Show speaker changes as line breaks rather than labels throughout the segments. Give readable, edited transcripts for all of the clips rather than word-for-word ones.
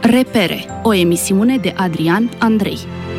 Repere, o emisiune de Adrian Andrei.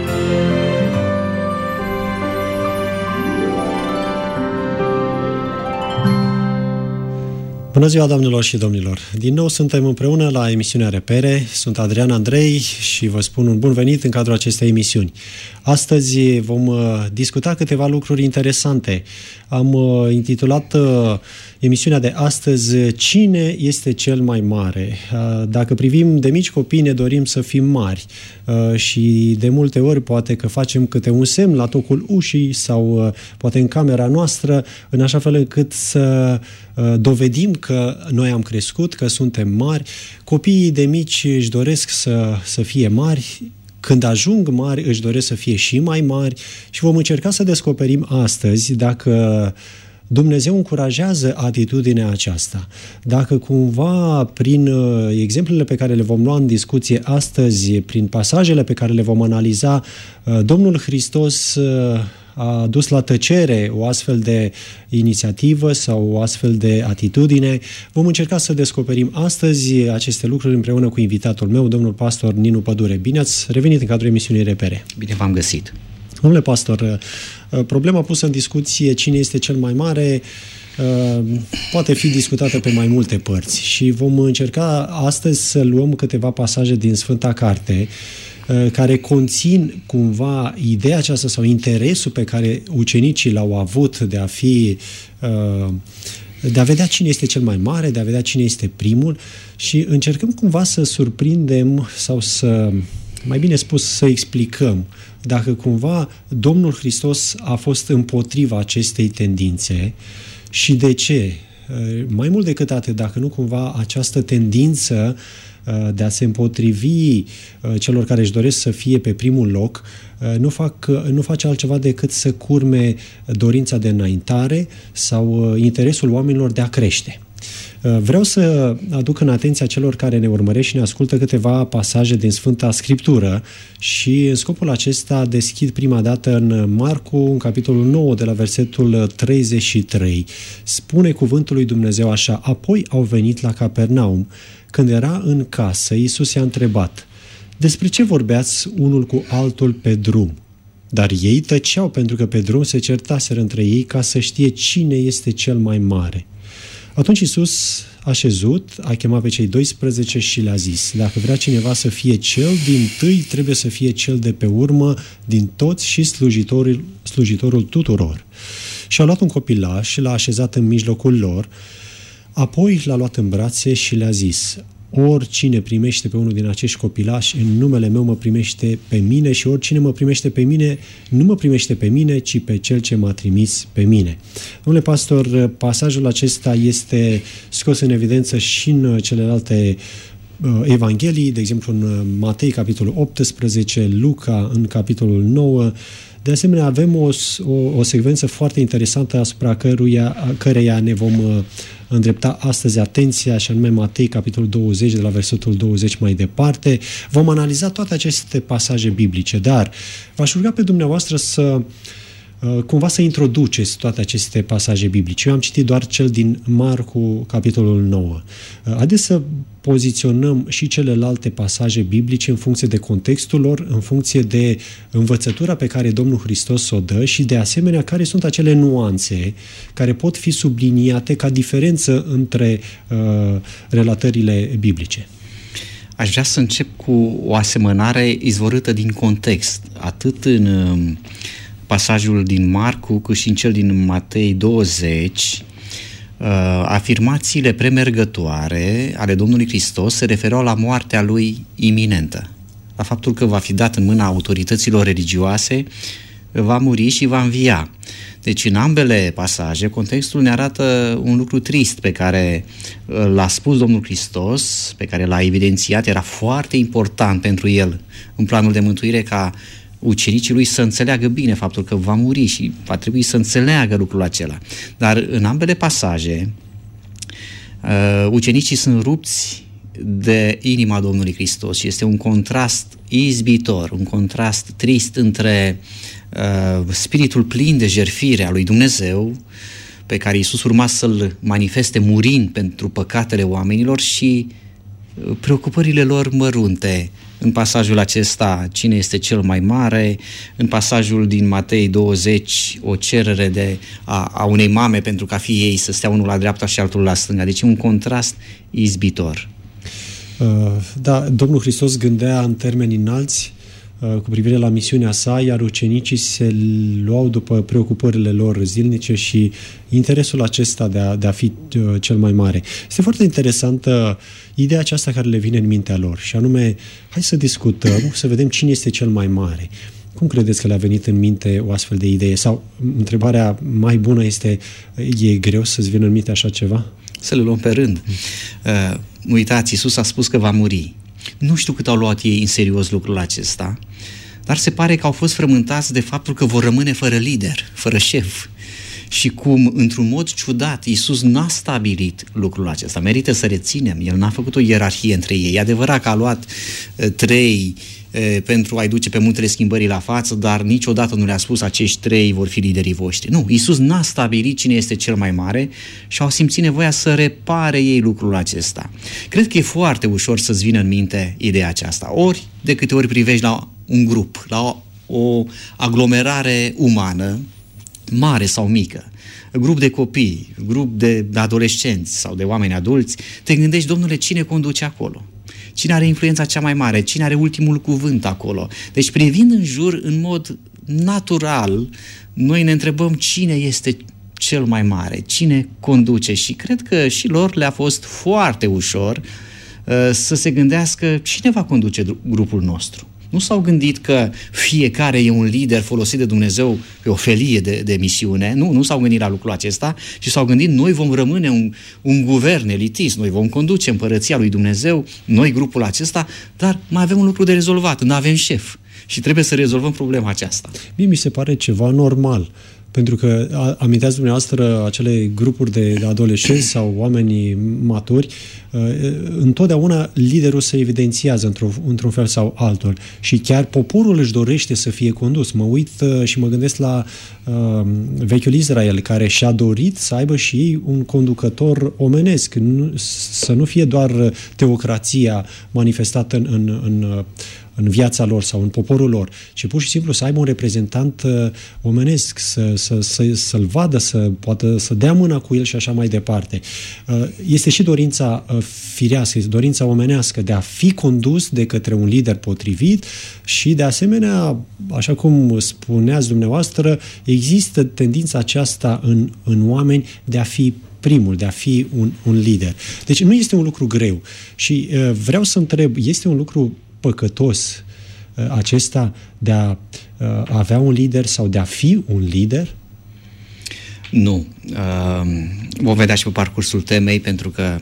Bună ziua, doamnelor și domnilor! Din nou suntem împreună la emisiunea Repere. Sunt Adrian Andrei și vă spun un bun venit în cadrul acestei emisiuni. Astăzi vom discuta câteva lucruri interesante. Am intitulat emisiunea de astăzi Cine este cel mai mare? Dacă privim de mici copii, ne dorim să fim mari și de multe ori poate că facem câte un semn la tocul ușii sau poate în camera noastră, în așa fel încât să dovedim că noi am crescut, că suntem mari. Copiii de mici își doresc să fie mari. Când ajung mari, își doresc să fie și mai mari și vom încerca să descoperim astăzi dacă Dumnezeu încurajează atitudinea aceasta. Dacă cumva, prin exemplele pe care le vom lua în discuție astăzi, prin pasajele pe care le vom analiza, Domnul Hristos a dus la tăcere o astfel de inițiativă sau o astfel de atitudine. Vom încerca să descoperim astăzi aceste lucruri împreună cu invitatul meu, domnul pastor Ninu Pădure. Bine ați revenit în cadrul emisiunii Repere.
Bine v-am găsit.
Domnule pastor, problema pusă în discuție, cine este cel mai mare, poate fi discutată pe mai multe părți și vom încerca astăzi să luăm câteva pasaje din Sfânta Carte care conțin cumva ideea aceasta sau interesul pe care ucenicii l-au avut de a vedea cine este cel mai mare, de a vedea cine este primul și încercăm cumva să surprindem sau mai bine spus, să explicăm dacă cumva Domnul Hristos a fost împotriva acestei tendințe și de ce. Mai mult decât atât, dacă nu cumva această tendință de a se împotrivi celor care își doresc să fie pe primul loc, nu face altceva decât să curme dorința de înaintare sau interesul oamenilor de a crește. Vreau să aduc în atenția celor care ne urmăresc și ne ascultă câteva pasaje din Sfânta Scriptură și în scopul acesta deschid prima dată în Marcu, în capitolul 9, de la versetul 33. Spune cuvântul lui Dumnezeu așa: apoi au venit la Capernaum. Când era în casă, Iisus i-a întrebat: despre ce vorbeați unul cu altul pe drum? Dar ei tăceau, pentru că pe drum se certaseră între ei ca să știe cine este cel mai mare. Atunci Iisus a șezut, a chemat pe cei 12 și le-a zis: dacă vrea cineva să fie cel dintâi, trebuie să fie cel de pe urmă din toți și slujitorul tuturor. Și a luat un copilaș și l-a așezat în mijlocul lor, apoi l-a luat în brațe și le-a zis: oricine primește pe unul din acești copilași, în numele meu mă primește pe mine și oricine mă primește pe mine, nu mă primește pe mine, ci pe cel ce m-a trimis pe mine. Domnule pastor, pasajul acesta este scos în evidență și în celelalte evanghelii, de exemplu în Matei, capitolul 18, Luca, în capitolul 9. De asemenea, avem o secvență foarte interesantă asupra căreia ne vom îndrepta astăzi atenția, și anume Matei, capitolul 20, de la versetul 20 mai departe. Vom analiza toate aceste pasaje biblice, dar v-aș ruga pe dumneavoastră cumva să introduceți toate aceste pasaje biblice. Eu am citit doar cel din Marcu, capitolul 9. Haideți să poziționăm și celelalte pasaje biblice în funcție de contextul lor, în funcție de învățătura pe care Domnul Hristos o dă și de asemenea care sunt acele nuanțe care pot fi subliniate ca diferență între relatările biblice.
Aș vrea să încep cu o asemănare izvorâtă din context, atât în pasajul din Marcu, cât și în cel din Matei 20, afirmațiile premergătoare ale Domnului Hristos se refereau la moartea lui iminentă, la faptul că va fi dat în mâna autorităților religioase, va muri și va învia. Deci în ambele pasaje, contextul ne arată un lucru trist pe care l-a spus Domnul Hristos, pe care l-a evidențiat, era foarte important pentru el în planul de mântuire ca ucenicii lui să înțeleagă bine faptul că va muri și va trebui să înțeleagă lucrul acela. Dar în ambele pasaje, ucenicii sunt rupți de inima Domnului Hristos și este un contrast izbitor, un contrast trist între spiritul plin de jertfire a lui Dumnezeu, pe care Iisus urma să-l manifeste murind pentru păcatele oamenilor, și preocupările lor mărunte. În pasajul acesta, cine este cel mai mare? În pasajul din Matei 20, o cerere a unei mame pentru ca fiii ei să stea unul la dreapta și altul la stânga. Deci un contrast izbitor.
Da, Domnul Hristos gândea în termeni înalți cu privire la misiunea sa, iar ucenicii se luau după preocupările lor zilnice și interesul acesta de a fi cel mai mare. Este foarte interesantă ideea aceasta care le vine în mintea lor și anume, hai să discutăm, să vedem cine este cel mai mare. Cum credeți că le-a venit în minte o astfel de idee? Sau întrebarea mai bună este, e greu să-ți vină în minte așa ceva?
Să le luăm pe rând. Uitați, Iisus a spus că va muri. Nu știu cât au luat ei în serios lucrul acesta, dar se pare că au fost frământați de faptul că vor rămâne fără lider, fără șef. Și cum, într-un mod ciudat, Iisus n-a stabilit lucrul acesta. Merită să reținem. El n-a făcut o ierarhie între ei. E adevărat că a luat 3 pentru a-i duce pe muntele schimbării la față, dar niciodată nu le-a spus acești 3 vor fi liderii voștri. Nu, Iisus n-a stabilit cine este cel mai mare și au simțit nevoia să repare ei lucrul acesta. Cred că e foarte ușor să-ți vină în minte ideea aceasta. Ori de câte ori privești la un grup, la o aglomerare umană, mare sau mică, grup de copii, grup de adolescenți sau de oameni adulți, te gândești, Domnule, cine conduce acolo? Cine are influența cea mai mare? Cine are ultimul cuvânt acolo? Deci, privind în jur, în mod natural, noi ne întrebăm cine este cel mai mare, cine conduce și cred că și lor le-a fost foarte ușor să se gândească cine va conduce grupul nostru. Nu s-au gândit că fiecare e un lider folosit de Dumnezeu pe o felie de misiune. Nu s-au gândit la lucrul acesta, ci s-au gândit noi vom rămâne un guvern elitist, noi vom conduce împărăția lui Dumnezeu, noi grupul acesta, dar mai avem un lucru de rezolvat, nu avem șef și trebuie să rezolvăm problema aceasta.
Mie mi se pare ceva normal. Pentru că aminteați dumneavoastră acele grupuri de adolescenți sau oameni maturi, întotdeauna liderul se evidențiază într-un fel sau altul și chiar poporul își dorește să fie condus. Mă uit și mă gândesc la vechiul Israel, care și-a dorit să aibă și ei un conducător omenesc, să nu fie doar teocrația manifestată în viața lor sau în poporul lor, ci pur și simplu să aibă un reprezentant omenesc, să-l vadă, să poată să dea mâna cu el și așa mai departe. Este și dorința firească, este dorința omenească de a fi condus de către un lider potrivit și de asemenea, așa cum spuneați dumneavoastră, există tendința aceasta în oameni de a fi primul, de a fi un lider. Deci nu este un lucru greu și vreau să întreb, este un lucru păcătos acesta de a avea un lider sau de a fi un lider?
Nu. Vom vedea și pe parcursul temei, pentru că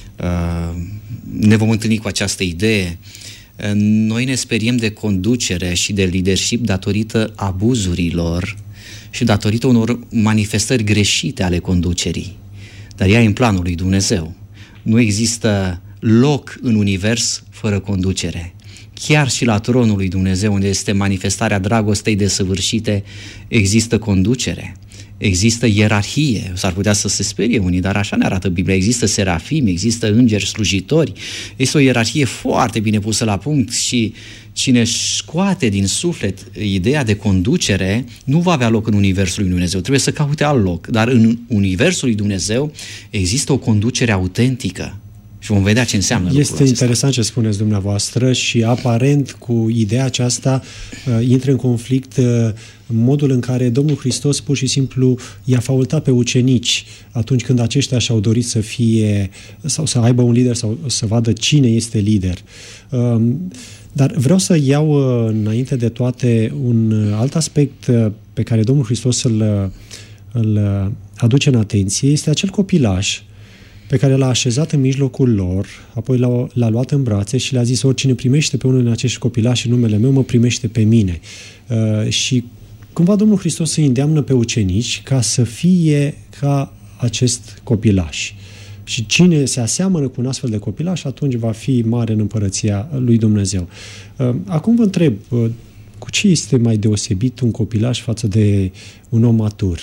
ne vom întâlni cu această idee. Noi ne speriem de conducere și de leadership datorită abuzurilor și datorită unor manifestări greșite ale conducerii. Dar ea e în planul lui Dumnezeu. Nu există loc în univers fără conducere. Chiar și la tronul lui Dumnezeu, unde este manifestarea dragostei desăvârșite, există conducere, există ierarhie. S-ar putea să se sperie unii, dar așa ne arată Biblia. Există serafimi, există îngeri slujitori, este o ierarhie foarte bine pusă la punct și cine scoate din suflet ideea de conducere nu va avea loc în universul lui Dumnezeu. Trebuie să caute alt loc, dar în universul lui Dumnezeu există o conducere autentică. Și vom vedea ce înseamnă lucrul acesta.
Este interesant ce spuneți dumneavoastră și aparent cu ideea aceasta intră în conflict modul în care Domnul Hristos pur și simplu i-a faultat pe ucenici atunci când aceștia și-au dorit să fie sau să aibă un lider sau să vadă cine este lider. Dar vreau să iau înainte de toate un alt aspect pe care Domnul Hristos îl aduce în atenție, este acel copilaș pe care l-a așezat în mijlocul lor, apoi l-a luat în brațe și le-a zis: oricine primește pe unul din acești copilași în numele meu, mă primește pe mine. Și cumva Domnul Hristos îi îndeamnă pe ucenici ca să fie ca acest copilaș. Și cine se aseamănă cu un astfel de copilaș, atunci va fi mare în împărăția lui Dumnezeu. Acum vă întreb, cu ce este mai deosebit un copilaș față de un om matur?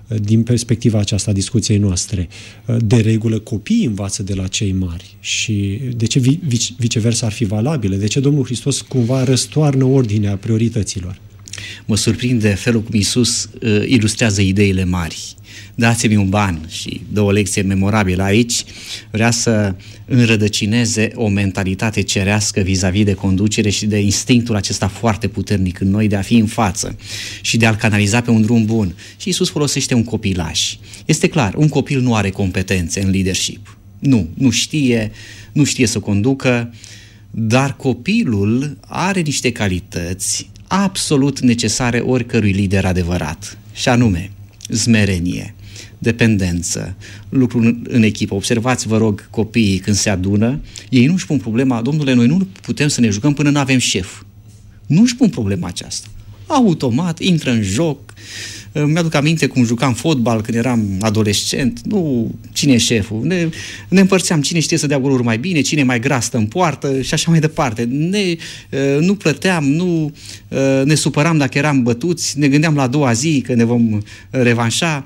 din perspectiva aceasta a discuției noastre. De regulă, copiii învață de la cei mari și de ce viceversa ar fi valabilă? De ce Domnul Hristos cumva răstoarnă ordinea priorităților?
Mă surprinde felul cum Iisus ilustrează ideile mari. Dați-mi un ban și dă o lecție memorabilă aici. Vrea să înrădăcineze o mentalitate cerească vis-a-vis de conducere și de instinctul acesta foarte puternic în noi de a fi în față și de a-l canaliza pe un drum bun. Și Iisus folosește un copilaș. Este clar, un copil nu are competențe în leadership. Nu știe să conducă, dar copilul are niște calități absolut necesare oricărui lider adevărat, și anume smerenie, dependență, lucru în echipă. Observați, vă rog, copiii când se adună, ei nu își pun problema, domnule, noi nu putem să ne jucăm până nu avem șef. Nu își pun problema aceasta. Automat, intră în joc. Mi-aduc aminte cum jucam fotbal când eram adolescent. Nu, cine e șeful? Ne împărțeam cine știe să dea goluri mai bine, cine mai gras stă în poartă și așa mai departe. Nu plăteam, nu ne supăram dacă eram bătuți, ne gândeam la a doua zi că ne vom revanșa.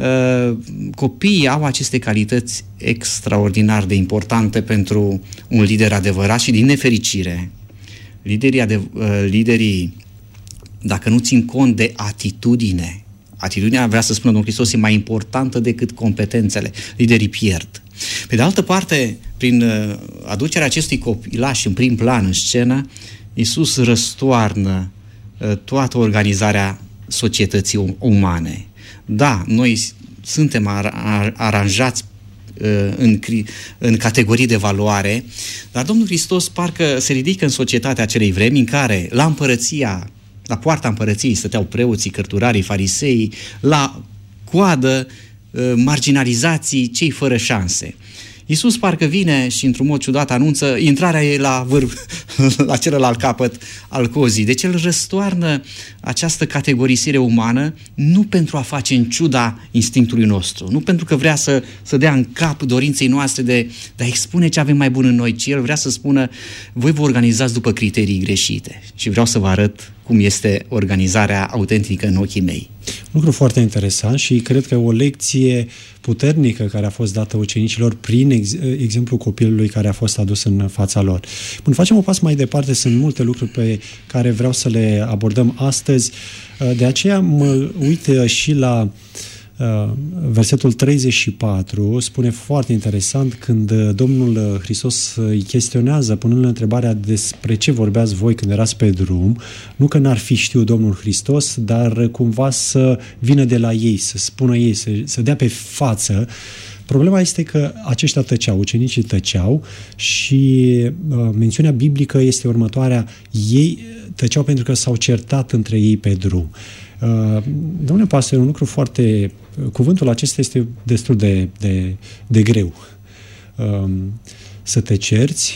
Copiii au aceste calități extraordinar de importante pentru un lider adevărat și, din nefericire, liderii, dacă nu țin cont de atitudinea, vrea să spună Domnul Hristos, e mai importantă decât competențele. Liderii pierd. Pe de altă parte, prin aducerea acestui copilaș în prim plan, în scenă, Iisus răstoarnă toată organizarea societății umane. Da, noi suntem aranjați în categorii de valoare, dar Domnul Hristos parcă se ridică în societatea acelei vremi în care la poarta împărăției stăteau preoții, cărturarii, fariseii, la coadă marginalizații, cei fără șanse. Iisus parcă vine și într-un mod ciudat anunță intrarea ei la la celălalt capăt al cozii. Deci el răstoarnă această categorisire umană nu pentru a face în ciuda instinctului nostru, nu pentru că vrea să dea în cap dorinței noastre de a expune ce avem mai bun în noi, ci el vrea să spună: voi vă organizați după criterii greșite și vreau să vă arăt cum este organizarea autentică în ochii mei.
Lucru foarte interesant și cred că o lecție puternică care a fost dată ucenicilor prin exemplul copilului care a fost adus în fața lor. Bun, facem un pas mai departe, sunt multe lucruri pe care vreau să le abordăm astăzi, de aceea mă uit și la versetul 34, spune foarte interesant când Domnul Hristos îi chestionează, punând întrebarea despre ce vorbeați voi când erați pe drum, nu că n-ar fi știut Domnul Hristos, dar cumva să vină de la ei, să spună ei, să dea pe față. Problema este că aceștia tăceau, ucenicii tăceau și mențiunea biblică este următoarea: ei tăceau pentru că s-au certat între ei pe drum. Domnule pastor, un lucru foarte... Cuvântul acesta este destul de greu. Să te cerți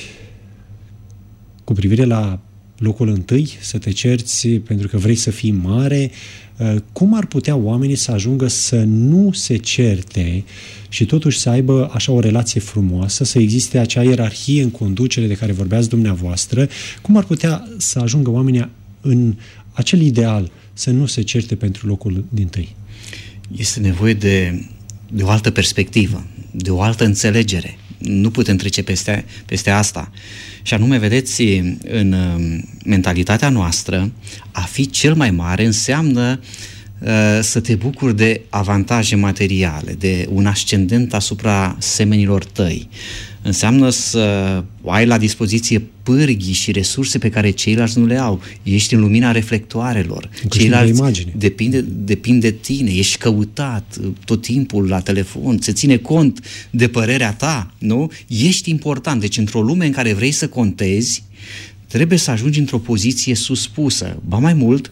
cu privire la locul întâi, să te cerți pentru că vrei să fii mare. Cum ar putea oamenii să ajungă să nu se certe și totuși să aibă așa o relație frumoasă, să existe acea ierarhie în conducere de care vorbeați dumneavoastră? Cum ar putea să ajungă oamenii în acel ideal să nu se certe pentru locul dintâi?
Este nevoie de o altă perspectivă, de o altă înțelegere. Nu putem trece peste asta. Și anume, vedeți, în mentalitatea noastră, a fi cel mai mare înseamnă să te bucuri de avantaje materiale, de un ascendent asupra semenilor tăi. Înseamnă să ai la dispoziție pârghii și resurse pe care ceilalți nu le au. Ești în lumina reflectoarelor. Ceilalți depind de tine. Ești căutat tot timpul la telefon. Se ține cont de părerea ta, nu? Ești important. Deci, într-o lume în care vrei să contezi, trebuie să ajungi într-o poziție suspusă. Ba mai mult,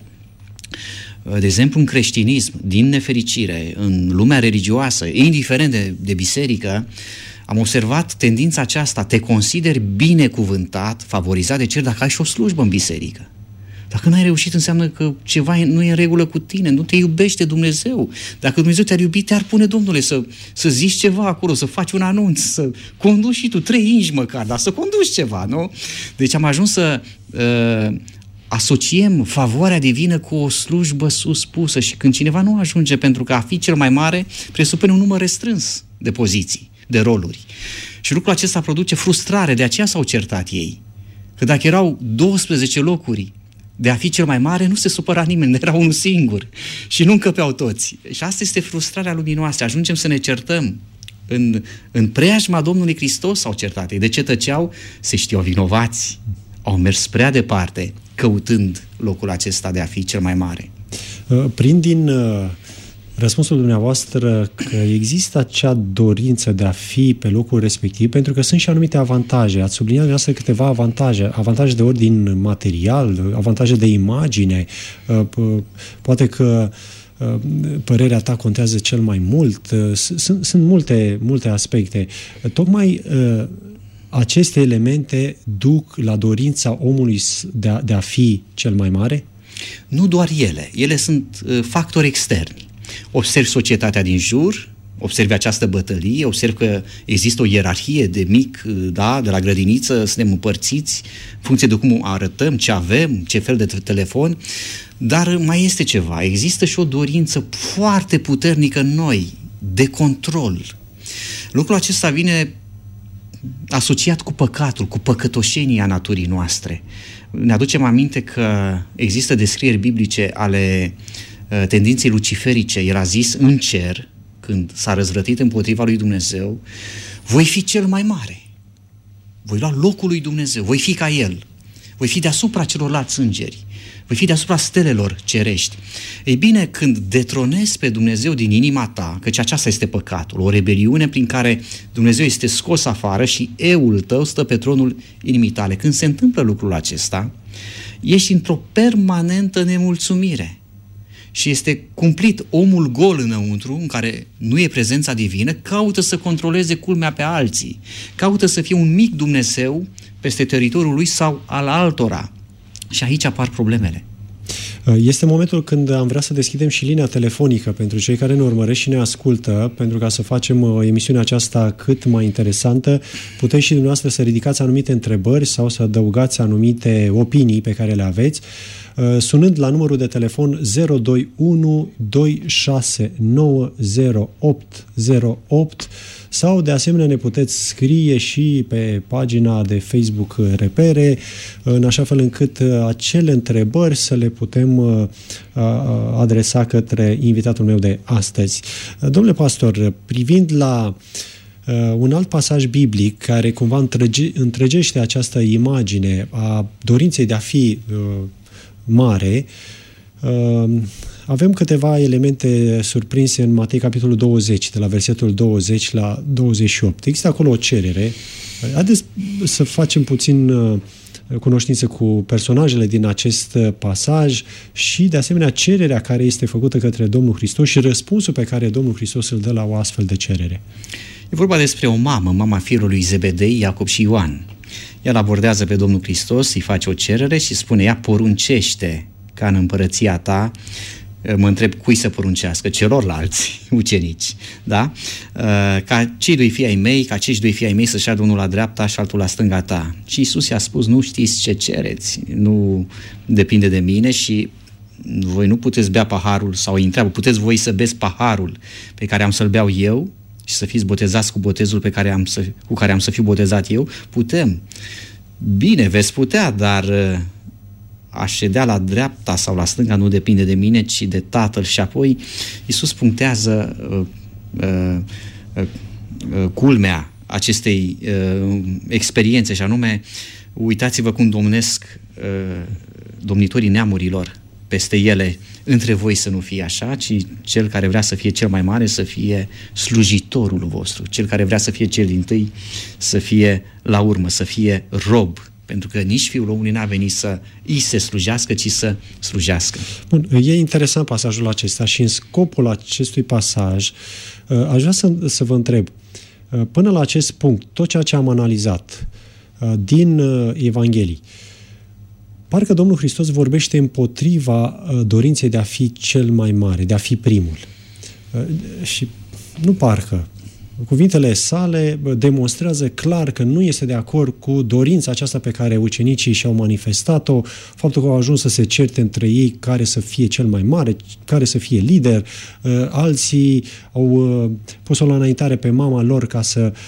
de exemplu, în creștinism, din nefericire, în lumea religioasă, indiferent de biserică, am observat tendința aceasta: te consideri binecuvântat, favorizat de cer dacă ai și o slujbă în biserică. Dacă n-ai reușit, înseamnă că ceva nu e în regulă cu tine, nu te iubește Dumnezeu. Dacă Dumnezeu te-ar iubi, te-ar pune, Domnule, să zici ceva acolo, să faci un anunț, să conduci și tu 3 inși măcar, dar să conduci ceva, nu? Deci am ajuns să asociem favoarea divină cu o slujbă suspusă și când cineva nu ajunge pentru că a fi cel mai mare, presupune un număr restrâns de poziții, de roluri. Și lucrul acesta produce frustrare, de aceea s-au certat ei. Că dacă erau 12 locuri de a fi cel mai mare, nu se supăra nimeni, era unul singur și nu încăpeau toți. Și asta este frustrarea lumii noastre. Ajungem să ne certăm. În preajma Domnului Hristos s-au certat. Ei de ce tăceau? Se știau vinovați. Au mers prea departe căutând locul acesta de a fi cel mai mare.
Prind din răspunsul dumneavoastră că există acea dorință de a fi pe locul respectiv, pentru că sunt și anumite avantaje. Ați subliniat dumneavoastră câteva avantaje de ordin material, avantaje de imagine, poate că părerea ta contează cel mai mult. Sunt multe aspecte. Tocmai aceste elemente duc la dorința omului de a fi cel mai mare?
Nu doar ele. Ele sunt factori externi. Observi societatea din jur, observi această bătălie, observi că există o ierarhie de mic, da, de la grădiniță, suntem împărțiți în funcție de cum arătăm, ce avem, ce fel de telefon, dar mai este ceva. Există și o dorință foarte puternică în noi, de control. Lucrul acesta vine asociat cu păcatul, cu păcătoșenia naturii noastre. Ne aducem aminte că există descrieri biblice ale tendinței luciferice. El a zis în cer, când s-a răzvrătit împotriva lui Dumnezeu, voi fi cel mai mare, voi lua locul lui Dumnezeu, voi fi ca El, voi fi deasupra celorlalți îngeri, voi fi deasupra stelelor cerești. Ei bine, când detronezi pe Dumnezeu din inima ta, căci aceasta este păcatul, o rebeliune prin care Dumnezeu este scos afară și eul tău stă pe tronul inimii tale. Când se întâmplă lucrul acesta, ești într-o permanentă nemulțumire. Și este cumplit omul gol înăuntru, în care nu e prezența divină, caută să controleze culmea pe alții, caută să fie un mic Dumnezeu peste teritoriul lui sau al altora. Și aici apar problemele.
Este momentul când am vrea să deschidem și linia telefonică pentru cei care ne urmăresc și ne ascultă, pentru ca să facem emisiunea aceasta cât mai interesantă. Puteți și dumneavoastră să ridicați anumite întrebări sau să adăugați anumite opinii pe care le aveți, sunând la numărul de telefon 021 269 0808 sau de asemenea ne puteți scrie și pe pagina de Facebook Repere, în așa fel încât acele întrebări să le putem adresa către invitatul meu de astăzi. Domnule pastor, privind la un alt pasaj biblic care cumva întregește această imagine a dorinței de a fi mare, avem câteva elemente surprinse în Matei, capitolul 20, de la versetul 20 la 28. Există acolo o cerere. Haideți să facem puțin cunoștință cu personajele din acest pasaj și, de asemenea, cererea care este făcută către Domnul Hristos și răspunsul pe care Domnul Hristos îl dă la o astfel de cerere.
E vorba despre o mamă, mama fiilor Zebedei, Iacob și Ioan. El abordează pe Domnul Hristos, îi face o cerere și spune, ea poruncește ca în împărăția ta, mă întreb cui să poruncească, celorlalți ucenici, da? Ca cei doi fii ai mei, ca acești doi fii ai mei să șadă unul la dreapta și altul la stânga ta. Și Iisus i-a spus, nu știți ce cereți, nu depinde de mine și voi nu puteți bea paharul, sau îi întreabă, puteți voi să beți paharul pe care am să-l beau eu și să fiți botezați cu botezul cu care am să fiu botezat eu? Putem. Bine, veți putea, dar a ședea la dreapta sau la stânga nu depinde de mine, ci de Tatăl. Și apoi Iisus punctează culmea acestei experiențe și anume, uitați-vă cum domnesc domnitorii neamurilor peste ele. Între voi să nu fie așa, ci cel care vrea să fie cel mai mare să fie slujitorul vostru, cel care vrea să fie cel dintâi să fie la urmă, să fie rob, pentru că nici Fiul omului n-a venit să îi se slujească, ci să slujească.
Bun, e interesant pasajul acesta și în scopul acestui pasaj aș vrea să vă întreb, până la acest punct, tot ceea ce am analizat din Evanghelii, parcă Domnul Hristos vorbește împotriva dorinței de a fi cel mai mare, de a fi primul. Și nu parcă. Cuvintele sale demonstrează clar că nu este de acord cu dorința aceasta pe care ucenicii și-au manifestat-o, faptul că au ajuns să se certe între ei care să fie cel mai mare, care să fie lider. Alții au pus-o la înaintare pe mama lor ca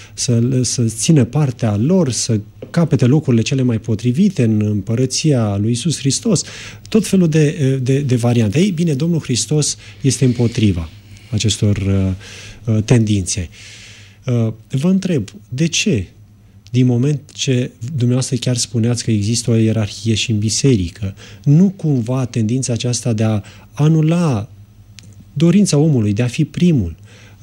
să țină partea lor, să capete locurile cele mai potrivite în împărăția lui Iisus Hristos. Tot felul de variante. Ei bine, Domnul Hristos este împotriva acestor tendințe. Vă întreb, de ce? Din moment ce dumneavoastră chiar spuneați că există o ierarhie și în biserică, nu cumva tendința aceasta de a anula dorința omului de a fi primul,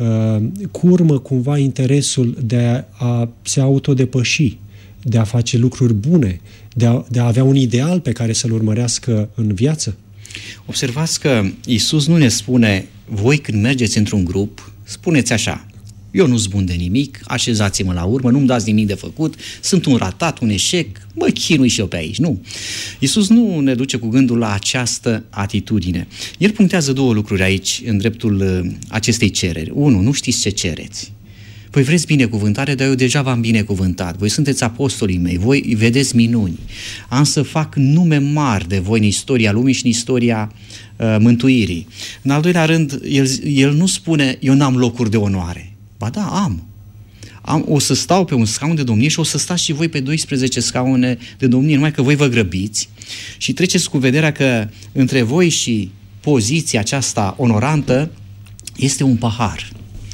cu urmă cumva interesul de a se autodepăși, de a face lucruri bune, de a avea un ideal pe care să-l urmărească în viață?
Observați că Iisus nu ne spune, voi când mergeți într-un grup, spuneți așa, eu nu-s bun de nimic, așezați-mă la urmă, nu-mi dați nimic de făcut, sunt un ratat, un eșec, mă chinui și eu pe aici. Nu. Iisus nu ne duce cu gândul la această atitudine. El punctează două lucruri aici, în dreptul acestei cereri. Unu, nu știți ce cereți. Voi vreți binecuvântare, dar eu deja v-am binecuvântat. Voi sunteți apostolii mei, voi vedeți minuni. Am să fac nume mari de voi în istoria lumii și în istoria mântuirii. În al doilea rând, el nu spune, eu n-am locuri de onoare. Ba da, am. O să stau pe un scaun de domnie și o să stați și voi pe 12 scaune de domnie, numai că voi vă grăbiți și treceți cu vederea că între voi și poziția aceasta onorantă este un pahar.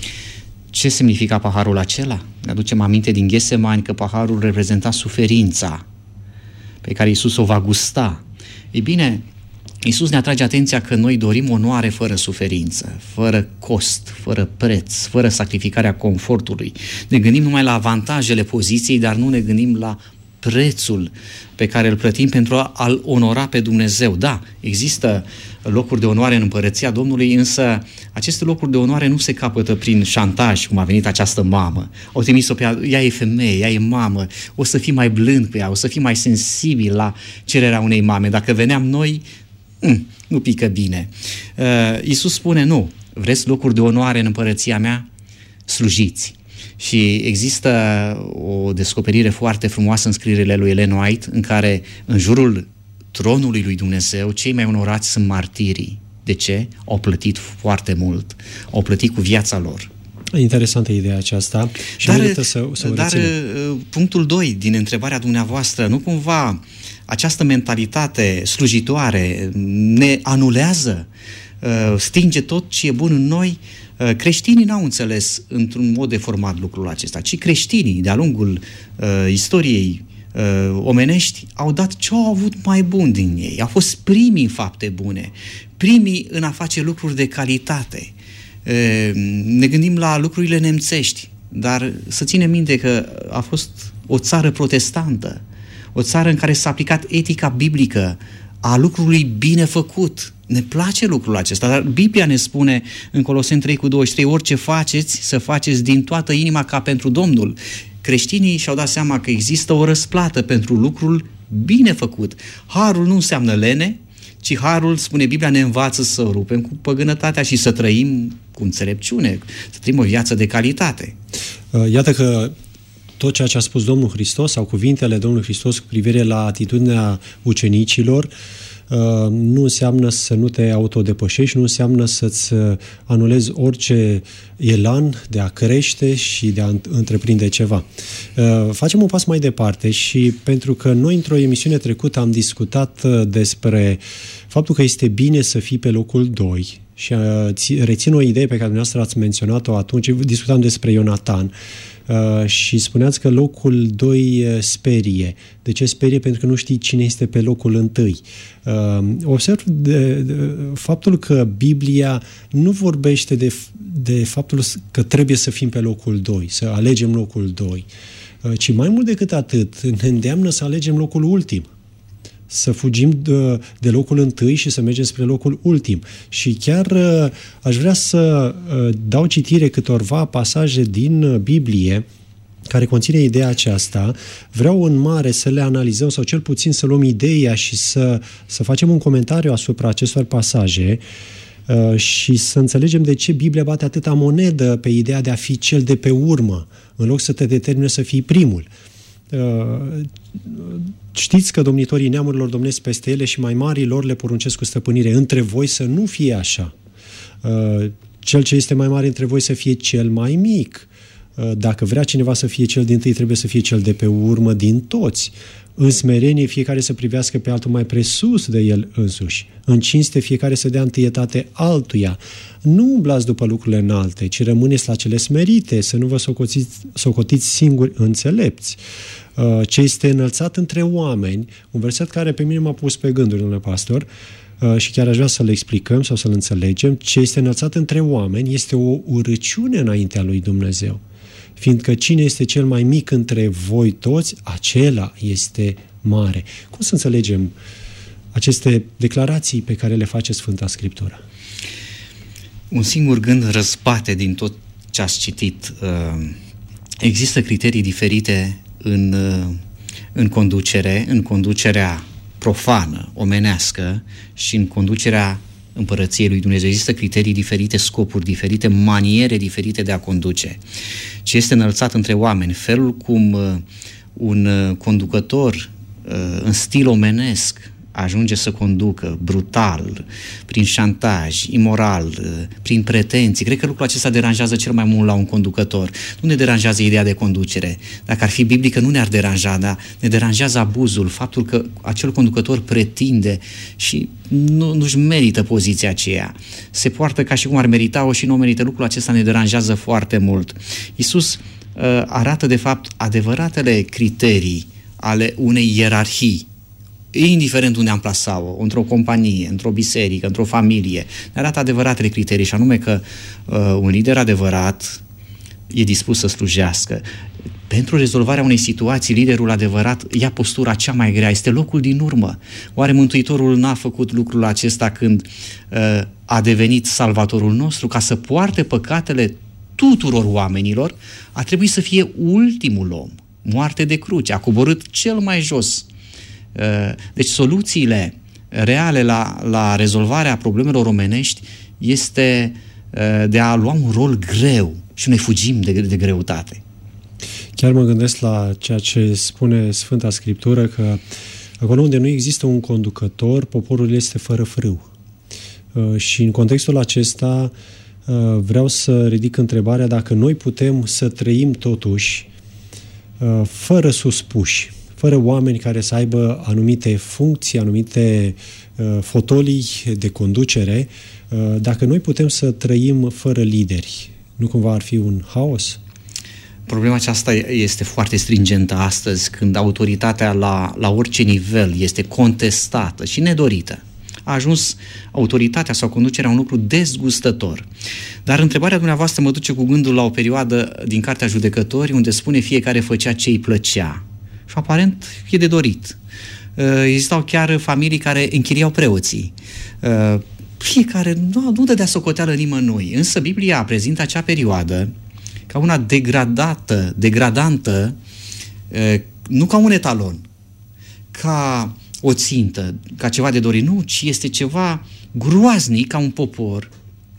Ce semnifica paharul acela? Ne aducem aminte din Ghesemani că paharul reprezenta suferința pe care Iisus o va gusta. Ei bine, Iisus ne atrage atenția că noi dorim onoare fără suferință, fără cost, fără preț, fără sacrificarea confortului. Ne gândim numai la avantajele poziției, dar nu ne gândim la prețul pe care îl plătim pentru a-L onora pe Dumnezeu. Da, există locuri de onoare în împărăția Domnului, însă aceste locuri de onoare nu se capătă prin șantaj, cum a venit această mamă. Au trimis-o pe ea e femeie, ea e mamă, o să fii mai blând cu ea, o să fii mai sensibil la cererea unei mame. Dacă veneam noi, nu pică bine. Iisus spune, nu, vreți locuri de onoare în împărăția mea? Slujiți. Și există o descoperire foarte frumoasă în scrierile lui Ellen White, în care în jurul tronului lui Dumnezeu cei mai onorați sunt martirii. De ce? Au plătit foarte mult. Au plătit cu viața lor.
Interesantă ideea aceasta. Și dar
punctul 2 din întrebarea dumneavoastră, nu cumva această mentalitate slujitoare ne anulează, stinge tot ce e bun în noi? Creștinii n-au înțeles într-un mod deformat lucrul acesta, ci creștinii de-a lungul istoriei omenești au dat ce au avut mai bun din ei. Au fost primii în fapte bune, primii în a face lucruri de calitate. Ne gândim la lucrurile nemțești, dar să ținem minte că a fost o țară protestantă, o țară în care s-a aplicat etica biblică a lucrului bine făcut. Ne place lucrul acesta, dar Biblia ne spune în Coloseni 3:23, orice faceți, să faceți din toată inima ca pentru Domnul. Creștinii și-au dat seama că există o răsplată pentru lucrul bine făcut. Harul nu înseamnă lene, ci harul, spune Biblia, ne învață să rupem cu păgânătatea și să trăim cu înțelepciune, să trăim o viață de calitate.
Iată că tot ceea ce a spus Domnul Hristos sau cuvintele Domnului Hristos cu privire la atitudinea ucenicilor nu înseamnă să nu te autodepășești, nu înseamnă să-ți anulezi orice elan de a crește și de a întreprinde ceva. Facem un pas mai departe și pentru că noi într-o emisiune trecută am discutat despre faptul că este bine să fii pe locul 2 și rețin o idee pe care dumneavoastră ați menționat-o atunci, discutam despre Ionatan, și spuneați că locul 2 sperie. De ce sperie? Pentru că nu știi cine este pe locul 1. Observ faptul că Biblia nu vorbește de faptul că trebuie să fim pe locul 2, să alegem locul 2, ci mai mult decât atât ne îndeamnă să alegem locul ultim. Să fugim de locul 1 și să mergem spre locul ultim. Și chiar aș vrea să dau citire câtorva pasaje din Biblie care conține ideea aceasta. Vreau în mare să le analizăm sau cel puțin să luăm ideea și să facem un comentariu asupra acestor pasaje. și să înțelegem de ce Biblia bate atâta monedă pe ideea de a fi cel de pe urmă, în loc să te determine să fii primul. Știți că domnitorii neamurilor domnesc peste ele și mai marii lor le poruncesc cu stăpânire. Între voi să nu fie așa. Cel ce este mai mare între voi să fie cel mai mic. Dacă vrea cineva să fie cel dintâi, trebuie să fie cel de pe urmă din toți. În smerenie fiecare să privească pe altul mai presus de el însuși. În cinste fiecare să dea întâietate altuia. Nu umblați după lucrurile înalte, ci rămâneți la cele smerite, să nu vă socotiți singuri înțelepți. Ce este înălțat între oameni, un verset care pe mine m-a pus pe gânduri, domnule pastor, și chiar aș vrea să-l explicăm sau să-l înțelegem, ce este înălțat între oameni este o urăciune înaintea lui Dumnezeu. Fiindcă cine este cel mai mic între voi toți, acela este mare. Cum să înțelegem aceste declarații pe care le face Sfânta Scriptură?
Un singur gând răzbate din tot ce ați citit. Există criterii diferite în conducere, în conducerea profană, omenească și în conducerea Împărăției lui Dumnezeu. Există criterii diferite, scopuri diferite, maniere diferite de a conduce. Ce este înălțat între oameni, felul cum un conducător în stil omenesc ajunge să conducă brutal, prin șantaj, imoral, prin pretenții. Cred că lucrul acesta deranjează cel mai mult la un conducător. Nu ne deranjează ideea de conducere. Dacă ar fi biblică, nu ne-ar deranja, dar ne deranjează abuzul, faptul că acel conducător pretinde și nu-și merită poziția aceea. Se poartă ca și cum ar merita-o și nu o merită. Lucrul acesta ne deranjează foarte mult. Iisus arată, de fapt, adevăratele criterii ale unei ierarhii, indiferent unde am plasat-o, într-o companie, într-o biserică, într-o familie, ne arată adevăratele criterii, și anume că un lider adevărat e dispus să slujească. Pentru rezolvarea unei situații, liderul adevărat ia postura cea mai grea, este locul din urmă. Oare Mântuitorul n-a făcut lucrul acesta când a devenit salvatorul nostru? Ca să poarte păcatele tuturor oamenilor, a trebuit să fie ultimul om, moarte de cruce, a coborât cel mai jos. Deci soluțiile reale la rezolvarea problemelor omenești este de a lua un rol greu și noi fugim de greutate.
Chiar mă gândesc la ceea ce spune Sfânta Scriptură, că acolo unde nu există un conducător, poporul este fără frâu. Și în contextul acesta vreau să ridic întrebarea dacă noi putem să trăim totuși fără suspuși, fără oameni care să aibă anumite funcții, anumite fotolii de conducere, dacă noi putem să trăim fără lideri. Nu cumva ar fi un haos?
Problema aceasta este foarte stringentă astăzi, când autoritatea la orice nivel este contestată și nedorită. A ajuns autoritatea sau conducerea un lucru dezgustător. Dar întrebarea dumneavoastră mă duce cu gândul la o perioadă din Cartea Judecători, unde spune fiecare făcea ce îi plăcea. Și aparent e de dorit. Existau chiar familii care închiriau preoții. Fiecare nu dădea socoteală nimănui. Însă Biblia prezintă acea perioadă ca una degradantă, nu ca un etalon, ca o țintă, ca ceva de dorit, nu, ci este ceva groaznic ca un popor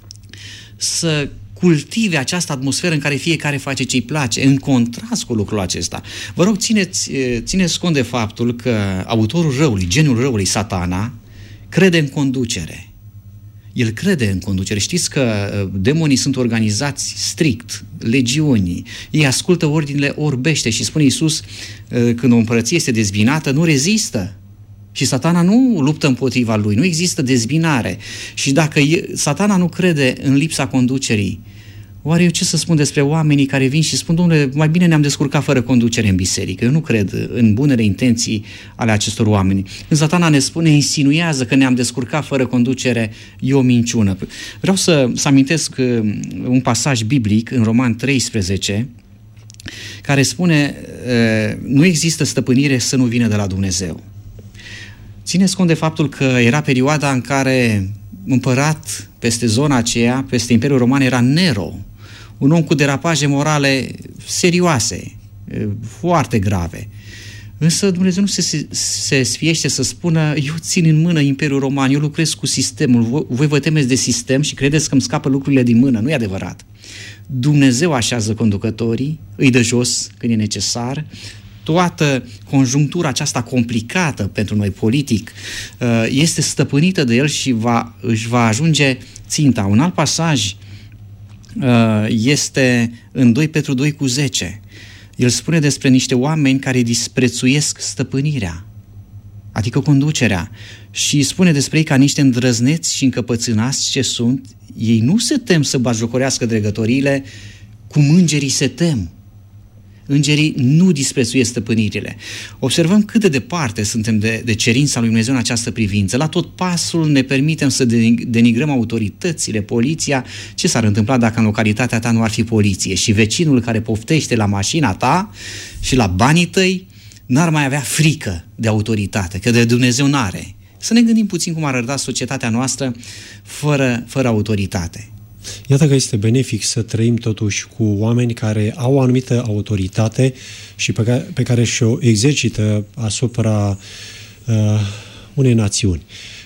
să cultive această atmosferă în care fiecare face ce-i place, în contrast cu lucrul acesta. Vă rog, țineți cont de faptul că autorul răului, geniul răului, Satana, crede în conducere. El crede în conducere. Știți că demonii sunt organizați strict, legiuni. Ei ascultă ordinele orbește și spune Iisus, când o împărăție este dezbinată, nu rezistă. Și Satana nu luptă împotriva lui, nu există dezbinare. Și dacă Satana nu crede în lipsa conducerii, oare eu ce să spun despre oamenii care vin și spun, domnule, mai bine ne-am descurcat fără conducere în biserică. Eu nu cred în bunele intenții ale acestor oameni. Când Satana ne spune, insinuează că ne-am descurcat fără conducere, e o minciună. Vreau să amintesc un pasaj biblic în Roman 13, care spune, nu există stăpânire să nu vină de la Dumnezeu. Țineți cont de faptul că era perioada în care împărat peste zona aceea, peste Imperiul Roman, era Nero, un om cu derapaje morale serioase, foarte grave. Însă Dumnezeu nu se sfiește să spună: eu țin în mână Imperiul Roman, eu lucrez cu sistemul, voi vă temeți de sistem și credeți că îmi scapă lucrurile din mână. Nu e adevărat. Dumnezeu așează conducătorii, îi dă jos când e necesar. Toată conjunctura aceasta complicată pentru noi politic este stăpânită de El și își va ajunge ținta. Un alt pasaj este în 2 Petru 2:10. El spune despre niște oameni care disprețuiesc stăpânirea, adică conducerea, și spune despre ei ca niște îndrăzneți și încăpățânați ce sunt. Ei nu se tem să batjocorească dregătoriile, cum îngerii se tem. Îngerii nu disprețuiesc stăpânirile. Observăm cât de departe suntem de cerința lui Dumnezeu în această privință. La tot pasul ne permitem să denigrăm autoritățile, poliția. Ce s-ar întâmpla dacă în localitatea ta nu ar fi poliție și vecinul care poftește la mașina ta și la banii tăi n-ar mai avea frică de autoritate, că de Dumnezeu n-are? Să ne gândim puțin cum ar arăta societatea noastră fără autoritate.
Iată că este benefic să trăim totuși cu oameni care au o anumită autoritate și pe care și-o exercită asupra unei națiuni.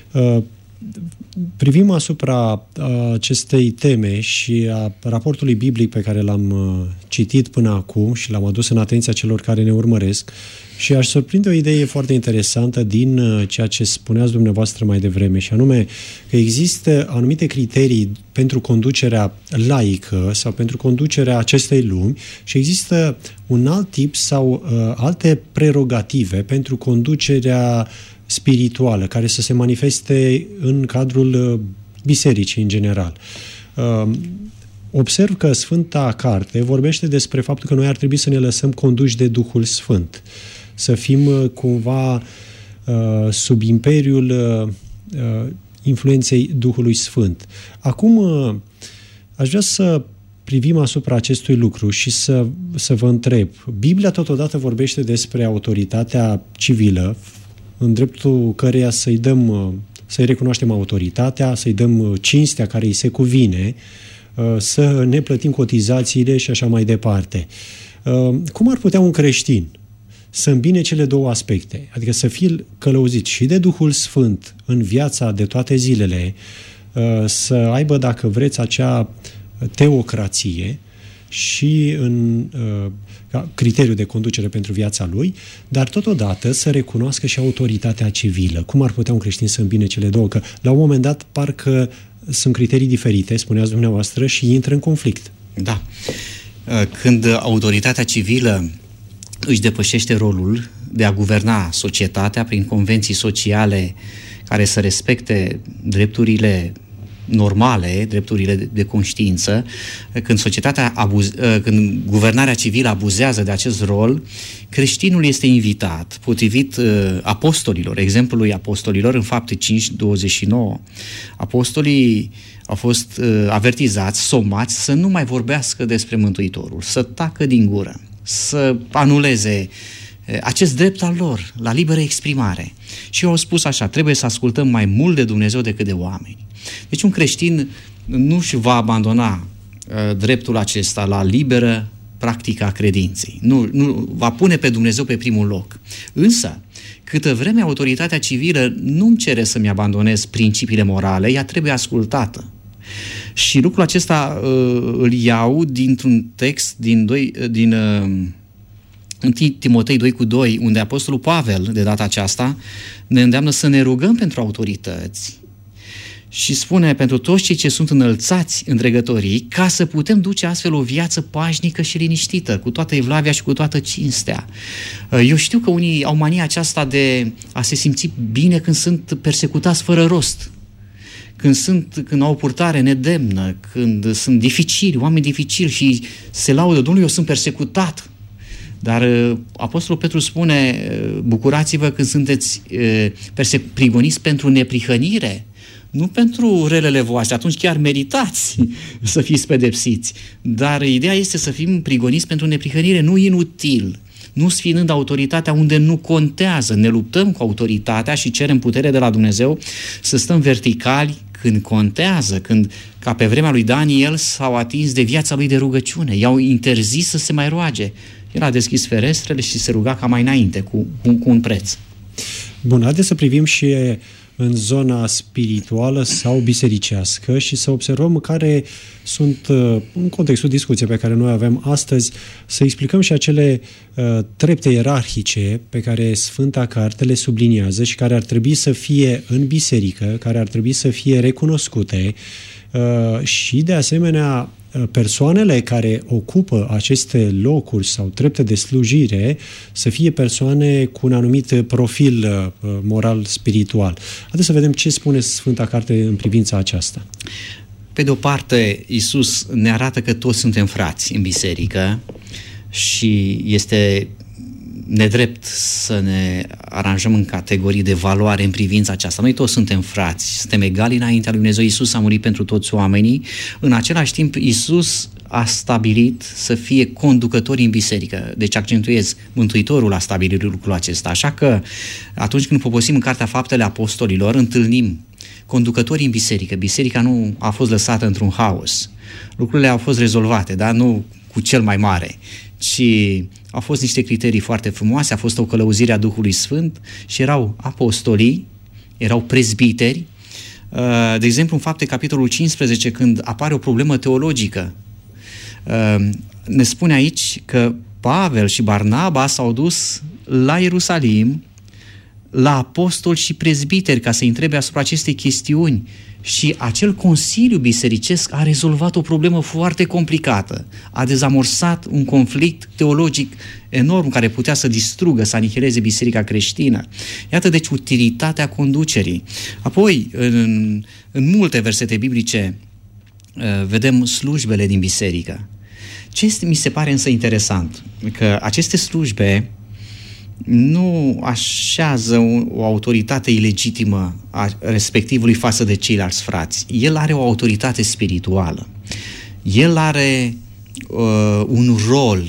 Privim asupra acestei teme și a raportului biblic pe care l-am citit până acum și l-am adus în atenția celor care ne urmăresc și aș surprinde o idee foarte interesantă din ceea ce spuneați dumneavoastră mai devreme, și anume că există anumite criterii pentru conducerea laică sau pentru conducerea acestei lumi și există un alt tip sau alte prerogative pentru conducerea spirituală, care să se manifeste în cadrul bisericii în general. Observ că Sfânta Carte vorbește despre faptul că noi ar trebui să ne lăsăm conduși de Duhul Sfânt, să fim cumva sub imperiul influenței Duhului Sfânt. Acum, aș vrea să privim asupra acestui lucru și să vă întreb. Biblia totodată vorbește despre autoritatea civilă, în dreptul căreia să-i recunoaștem autoritatea, să-i dăm cinstea care îi se cuvine, să ne plătim cotizațiile și așa mai departe. Cum ar putea un creștin să îmbine cele două aspecte? Adică să fie călăuzit și de Duhul Sfânt în viața de toate zilele, să aibă, dacă vreți, acea teocrație și în criteriu de conducere pentru viața lui, dar totodată să recunoască și autoritatea civilă. Cum ar putea un creștin să îmbine cele două? Că la un moment dat parcă sunt criterii diferite, spuneați dumneavoastră, și intră în conflict.
Da. Când autoritatea civilă își depășește rolul de a guverna societatea prin convenții sociale care să respecte drepturile normale, drepturile de conștiință, când guvernarea civilă abuzează de acest rol, creștinul este invitat, potrivit apostolilor, exemplului apostolilor în Fapte 5:29. Apostolii au fost avertizați, somați să nu mai vorbească despre Mântuitorul, să tacă din gură, să anuleze acest drept al lor la liberă exprimare. Și eu au spus așa: trebuie să ascultăm mai mult de Dumnezeu decât de oameni. Deci un creștin nu își va abandona dreptul acesta la liberă practică a credinței. Nu va pune pe Dumnezeu pe primul loc. Însă, câtă vreme autoritatea civilă nu-mi cere să-mi abandonez principiile morale, ea trebuie ascultată. Și lucrul acesta îl iau dintr-un text din 1 Timotei 2:2, unde Apostolul Pavel, de data aceasta, ne îndeamnă să ne rugăm pentru autorități și spune: pentru toți cei ce sunt înălțați în dregătorii, ca să putem duce astfel o viață pașnică și liniștită, cu toată evlavia și cu toată cinstea. Eu știu că unii au mania aceasta de a se simți bine când sunt persecutați fără rost, când au o purtare nedemnă, când sunt dificili, oameni dificili și se laudă: Domnule, eu sunt persecutat. Dar Apostolul Petru spune: bucurați-vă când sunteți prigoniți pentru neprihănire, nu pentru relele voastre, atunci chiar meritați să fiți pedepsiți. Dar ideea este să fim prigoniți pentru neprihănire, nu inutil, nu sfinând autoritatea unde nu contează. Ne luptăm cu autoritatea și cerem putere de la Dumnezeu să stăm verticali când contează, când, ca pe vremea lui Daniel, s-au atins de viața lui de rugăciune. I-au interzis să se mai roage. El a deschis ferestrele și se ruga ca mai înainte, cu un preț.
Bun, haideți să privim și în zona spirituală sau bisericească și să observăm care sunt, în contextul discuției pe care noi avem astăzi, să explicăm și acele trepte ierarhice pe care Sfânta Carte le subliniază și care ar trebui să fie în biserică, care ar trebui să fie recunoscute și, de asemenea, persoanele care ocupă aceste locuri sau trepte de slujire să fie persoane cu un anumit profil moral-spiritual. Haideți să vedem ce spune Sfânta Carte în privința aceasta.
Pe de o parte, Iisus ne arată că toți suntem frați în biserică și este nedrept să ne aranjăm în categorii de valoare în privința aceasta. Noi toți suntem frați, suntem egali înaintea lui Dumnezeu. Iisus a murit pentru toți oamenii. În același timp, Iisus a stabilit să fie conducători în biserică. Deci accentuez, Mântuitorul a stabilit lucrul acesta. Așa că atunci când poposim în Cartea Faptele Apostolilor, întâlnim conducătorii în biserică. Biserica nu a fost lăsată într-un haos. Lucrurile au fost rezolvate, dar nu cu cel mai mare, ci au fost niște criterii foarte frumoase, a fost o călăuzire a Duhului Sfânt și erau apostolii, erau prezbiteri. De exemplu, în Fapte, capitolul 15, când apare o problemă teologică, ne spune aici că Pavel și Barnaba s-au dus la Ierusalim, la apostoli și prezbiteri, ca să-i întrebe asupra acestei chestiuni. Și acel consiliu bisericesc a rezolvat o problemă foarte complicată. A dezamorsat un conflict teologic enorm care putea să distrugă, să anihileze biserica creștină. Iată deci utilitatea conducerii. Apoi, în multe versete biblice vedem slujbele din biserică. Ce mi se pare însă interesant? Că aceste slujbe nu așează o autoritate ilegitimă a respectivului față de ceilalți frați. El are o autoritate spirituală. El are un rol,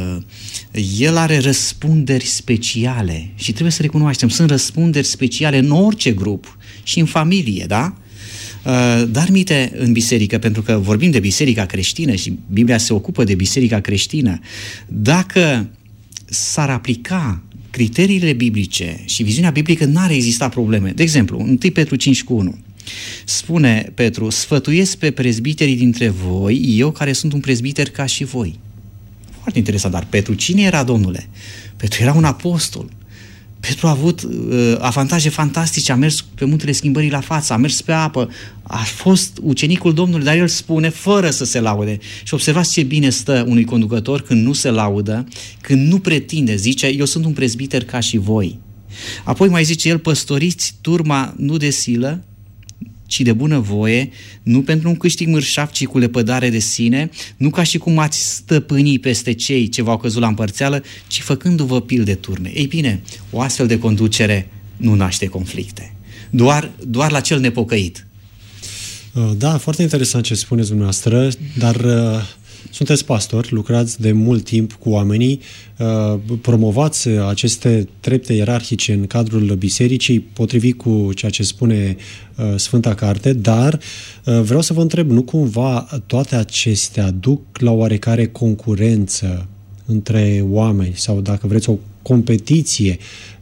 el are răspunderi speciale și trebuie să recunoaștem, sunt răspunderi speciale în orice grup și în familie, da? Dar mite în biserică, pentru că vorbim de biserica creștină și Biblia se ocupă de biserica creștină, dacă s-ar aplica criteriile biblice și viziunea biblică, n-ar exista probleme. De exemplu, 1 Petru 5:1 spune Petru: sfătuiesc pe prezbiterii dintre voi, eu care sunt un prezbiter ca și voi. Foarte interesant, dar Petru cine era, domnule? Petru era un apostol. Petru a avut avantaje fantastice, a mers pe muntele schimbării la față, a mers pe apă, a fost ucenicul Domnului, dar el spune fără să se laude. Și observați ce bine stă unui conducător când nu se laudă, când nu pretinde, zice: eu sunt un prezbiter ca și voi. Apoi mai zice el: păstoriți turma nu de silă, ci de bunăvoie, nu pentru un câștig mărșav, ci cu lepădare de sine, nu ca și cum ați stăpâni peste cei ce v-au căzut la împărțeală, ci făcându-vă pil de turme. Ei bine, o astfel de conducere nu naște conflicte. Doar la cel nepocăit.
Da, foarte interesant ce spuneți dumneavoastră, dar sunteți pastori, lucrați de mult timp cu oamenii, promovați aceste trepte ierarhice în cadrul bisericii, potrivit cu ceea ce spune Sfânta Carte, dar vreau să vă întreb, nu cumva toate acestea duc la oarecare concurență între oameni sau, dacă vreți, o competiție?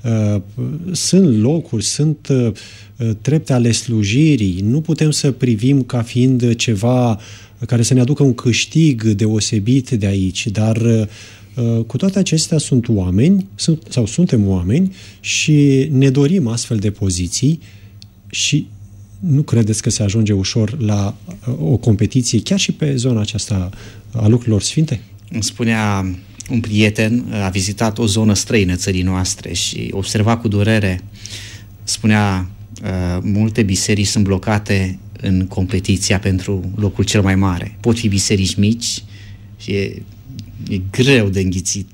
Sunt locuri, sunt trepte ale slujirii, nu putem să privim ca fiind ceva care să ne aducă un câștig deosebit de aici, dar cu toate acestea sunt oameni, suntem oameni și ne dorim astfel de poziții și nu credeți că se ajunge ușor la o competiție chiar și pe zona aceasta a lucrurilor sfinte?
Îmi spunea un prieten, a vizitat o zonă străină țării noastre și observa cu durere, spunea: multe biserici sunt blocate în competiția pentru locul cel mai mare. Pot fi biserici mici și e greu de înghițit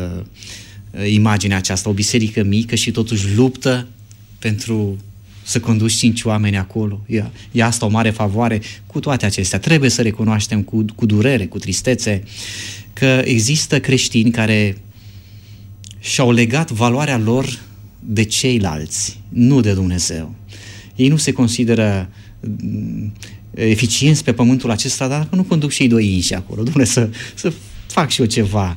imaginea aceasta. O biserică mică și totuși luptă pentru să conduci 5 oameni acolo. E asta o mare favoare. Cu toate acestea, trebuie să recunoaștem cu durere, cu tristețe, că există creștini care și-au legat valoarea lor de ceilalți, nu de Dumnezeu. Ei nu se consideră eficienți pe pământul acesta, dar nu conduc și ei 2 inși acolo. Dom'le, să fac și eu ceva.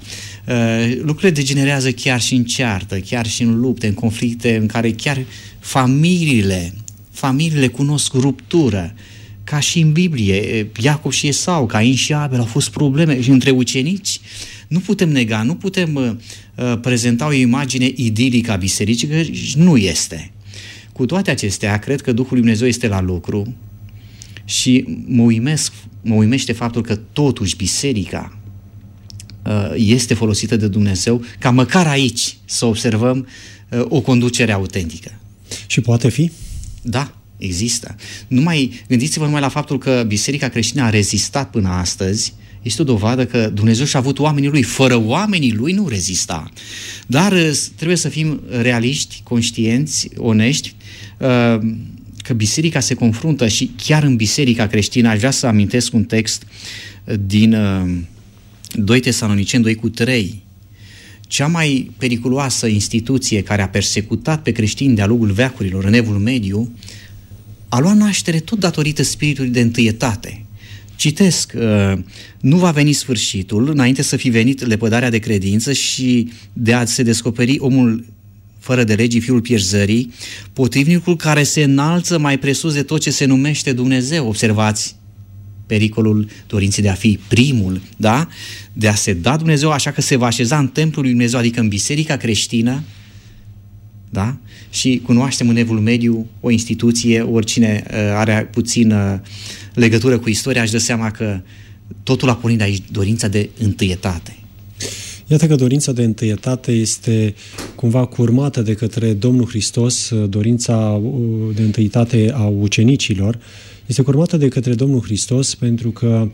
Lucrurile degenerează chiar și în ceartă, chiar și în lupte, în conflicte, în care chiar familiile cunosc ruptură. Ca și în Biblie, Iacov și Esau, Cain și Abel, au fost probleme și între ucenici. Nu putem nega, nu putem prezenta o imagine idilică a bisericii, că nu este. Cu toate acestea, cred că Duhul lui Dumnezeu este la lucru și mă uimește faptul că totuși biserica este folosită de Dumnezeu ca măcar aici să observăm o conducere autentică.
Și poate fi?
Da, există. Gândiți-vă numai la faptul că biserica creștină a rezistat până astăzi. Este o dovadă că Dumnezeu și-a avut oamenii Lui. Fără oamenii Lui nu rezista. Dar trebuie să fim realiști, conștienți, onești, că biserica se confruntă și chiar în biserica creștină. Aș vrea să amintesc un text din 2 Tesaloniceni 2:3. Cea mai periculoasă instituție care a persecutat pe creștini de-a lungul veacurilor în Evul Mediu a luat naștere tot datorită spiritului de întâietate. Citesc, nu va veni sfârșitul înainte să fi venit lepădarea de credință și de a se descoperi omul fără de legii, fiul pierzării, potrivnicul care se înalță mai presus de tot ce se numește Dumnezeu. Observați pericolul dorinței de a fi primul, da? De a se da Dumnezeu, așa că se va așeza în templul lui Dumnezeu, adică în biserica creștină, da? Și cunoaștem în Evul Mediu o instituție, oricine are puțină legătură cu istoria, își dă seama că totul a pornit aici, dorința de întâietate.
Iată că dorința de întâietate este cumva curmată de către Domnul Hristos, dorința de întâietate a ucenicilor, este curmată de către Domnul Hristos pentru că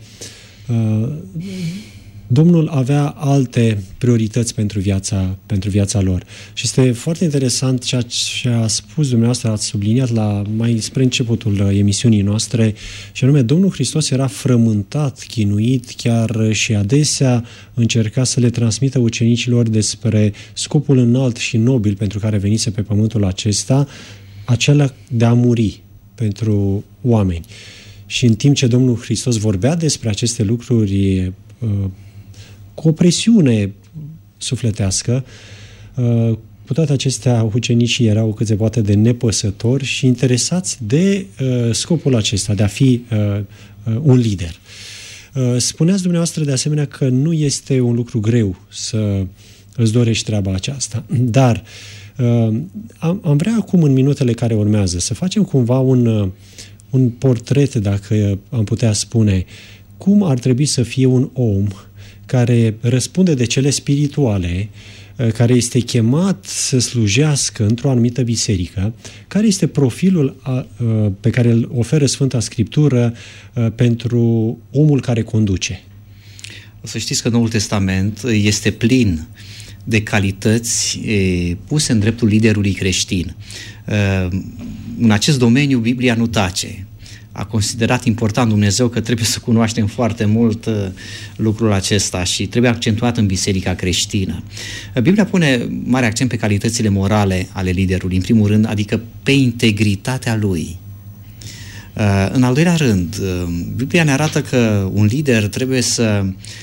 Domnul avea alte priorități pentru viața lor. Și este foarte interesant ceea ce a spus dumneavoastră, ați subliniat mai spre începutul emisiunii noastre, și anume Domnul Hristos era frământat, chinuit, chiar și adesea încerca să le transmită ucenicilor despre scopul înalt și nobil pentru care venise pe pământul acesta, acela de a muri pentru oameni. Și în timp ce Domnul Hristos vorbea despre aceste lucruri cu o presiune sufletească, cu toate acestea ucenicii erau cât se poate de nepăsători și interesați de scopul acesta, de a fi un lider. Spuneați dumneavoastră de asemenea că nu este un lucru greu să îți dorești treaba aceasta, dar am vrea acum, în minutele care urmează, să facem cumva un portret, dacă am putea spune, cum ar trebui să fie un om care răspunde de cele spirituale, care este chemat să slujească într-o anumită biserică, care este profilul pe care îl oferă Sfânta Scriptură pentru omul care conduce.
O să știți că Noul Testament este plin de calități puse în dreptul liderului creștin. În acest domeniu Biblia nu tace. A considerat important Dumnezeu că trebuie să cunoaștem foarte mult lucrul acesta și trebuie accentuat în biserica creștină. Biblia pune mare accent pe calitățile morale ale liderului, în primul rând, adică pe integritatea lui. În al doilea rând, Biblia ne arată că un lider trebuie să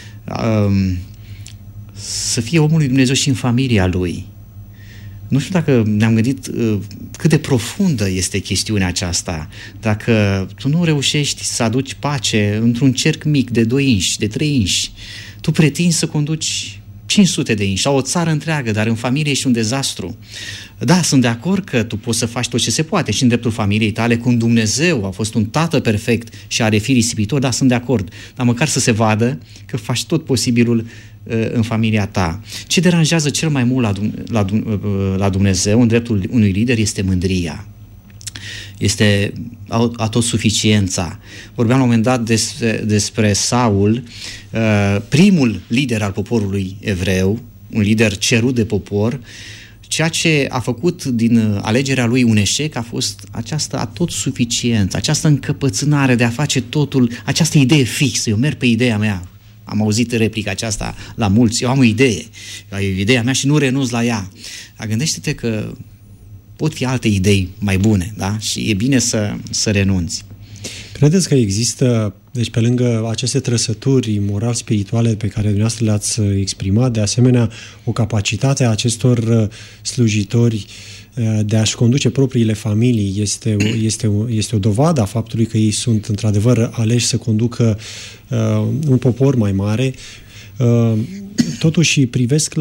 fie omul lui Dumnezeu și în familia lui. Nu știu dacă ne-am gândit cât de profundă este chestiunea aceasta. Dacă tu nu reușești să aduci pace într-un cerc mic de 2 inși, de 3 inși, tu pretinzi să conduci 500 de inși sau o țară întreagă, dar în familie ești un dezastru. Da, sunt de acord că tu poți să faci tot ce se poate și în dreptul familiei tale, cum Dumnezeu a fost un tată perfect și are fi risipitor, da, sunt de acord. Dar măcar să se vadă că faci tot posibilul în familia ta. Ce deranjează cel mai mult la Dumnezeu în dreptul unui lider este mândria. Este atotsuficiența. Vorbeam la un moment dat despre Saul, primul lider al poporului evreu, un lider cerut de popor. Ceea ce a făcut din alegerea lui un eșec a fost această atotsuficiență, această încăpățânare de a face totul, această idee fixă. Eu merg pe ideea mea. Am auzit replica aceasta la mulți. Eu am o idee. Ideea mea și nu renunț la ea. Dar gândește-te că pot fi alte idei mai bune, da? Și e bine să renunți.
Credeți că există Deci pe lângă aceste trăsături moral-spirituale pe care dumneavoastră le-ați exprimat, de asemenea o capacitate a acestor slujitori de a-și conduce propriile familii este o dovadă a faptului că ei sunt într-adevăr aleși să conducă un popor mai mare. Totuși privesc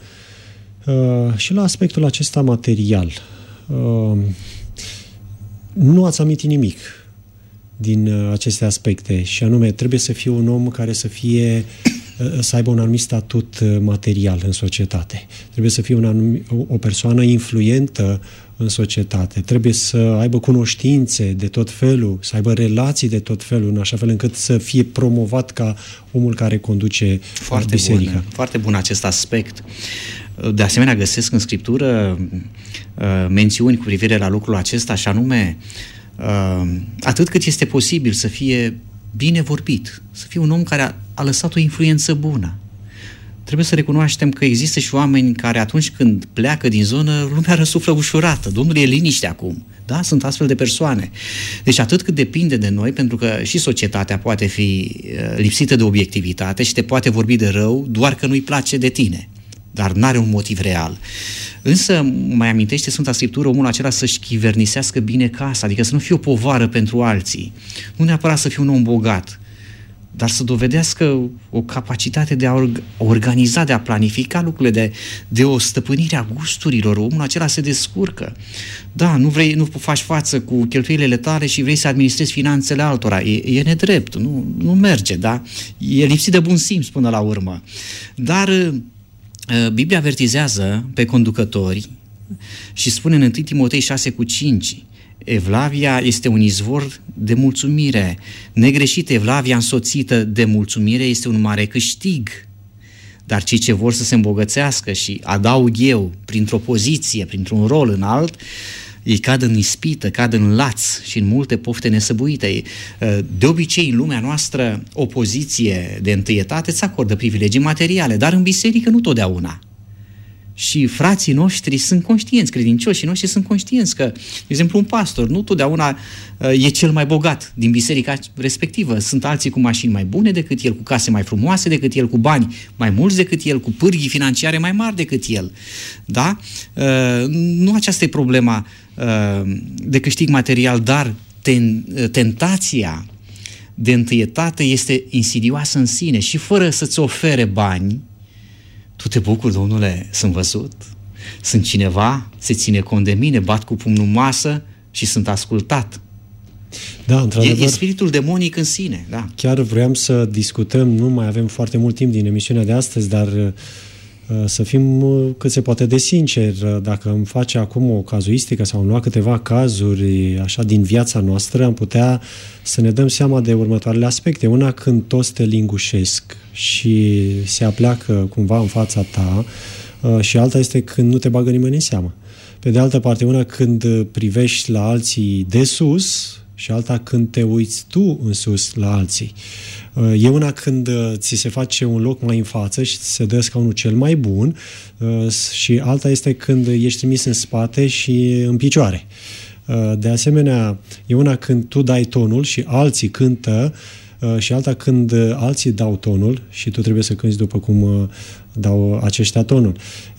și la aspectul acesta material. Nu ați amintit nimic din aceste aspecte și anume trebuie să fie un om care să aibă un anumit statut material în societate. Trebuie să fie o persoană influentă în societate. Trebuie să aibă cunoștințe de tot felul, să aibă relații de tot felul, în așa fel încât să fie promovat ca omul care conduce biserica.
Foarte bun acest aspect. De asemenea, găsesc în Scriptură mențiuni cu privire la lucrul acesta, și anume atât cât este posibil să fie bine vorbit, să fie un om care a lăsat o influență bună. Trebuie să recunoaștem că există și oameni care atunci când pleacă din zonă, lumea răsuflă ușurată. Domnul, e liniște acum. Da? Sunt astfel de persoane. Deci atât cât depinde de noi, pentru că și societatea poate fi lipsită de obiectivitate și te poate vorbi de rău doar că nu-i place de tine, dar n-are un motiv real. Însă mai amintește Sfânta Scriptură omul acela să-și chivernisească bine casa, adică să nu fie o povară pentru alții. Nu neapărat să fie un om bogat, dar să dovedească o capacitate de a organiza, de a planifica lucrurile, de o stăpânire a gusturilor. Omul acela se descurcă. Da, nu faci față cu cheltuielile tale și vrei să administrezi finanțele altora. E nedrept, nu merge, da? E lipsit de bun simț până la urmă. Dar Biblia avertizează pe conducători și spune în 1 Timotei 6:5: Evlavia este un izvor de mulțumire. Negreșit, evlavia însoțită de mulțumire este un mare câștig. Dar cei ce vor să se îmbogățească, și adaug eu, printr-o poziție, printr-un rol înalt, ei cad în ispită, cad în laț și în multe pofte nesăbuite. De obicei, în lumea noastră, o poziție de întâietate îți acordă privilegii materiale, dar în biserică nu totdeauna. Și frații noștri sunt conștienți, credincioșii noștri sunt conștienți că, de exemplu, un pastor nu totdeauna e cel mai bogat din biserica respectivă. Sunt alții cu mașini mai bune decât el, cu case mai frumoase decât el, cu bani mai mulți decât el, cu pârghii financiare mai mari decât el. Da? Nu aceasta e problema de câștig material, dar tentația de întâietate este insidioasă în sine și fără să-ți ofere bani, tu te bucuri, domnule, sunt văzut, sunt cineva, se ține cont de mine, bat cu pumnul în masă și sunt ascultat.
Da, într-adevăr,
e spiritul demonic în sine. Da.
Chiar vreau să discutăm, nu mai avem foarte mult timp din emisiunea de astăzi, dar să fim cât se poate de sinceri. Dacă îmi face acum o cazuistică sau îmi lua câteva cazuri așa din viața noastră, am putea să ne dăm seama de următoarele aspecte. Una, când toți te lingușesc și se apleacă cumva în fața ta, și alta este când nu te bagă nimeni în seamă. Pe de altă parte, una când privești la alții de sus și alta când te uiți tu în sus la alții. E una când ți se face un loc mai în față și ți se dă scaunul cel mai bun, și alta este când ești trimis în spate și în picioare. De asemenea, e una când tu dai tonul și alții cântă, și alta când alții dau tonul și tu trebuie să cânti după cum dau aceștia tonul.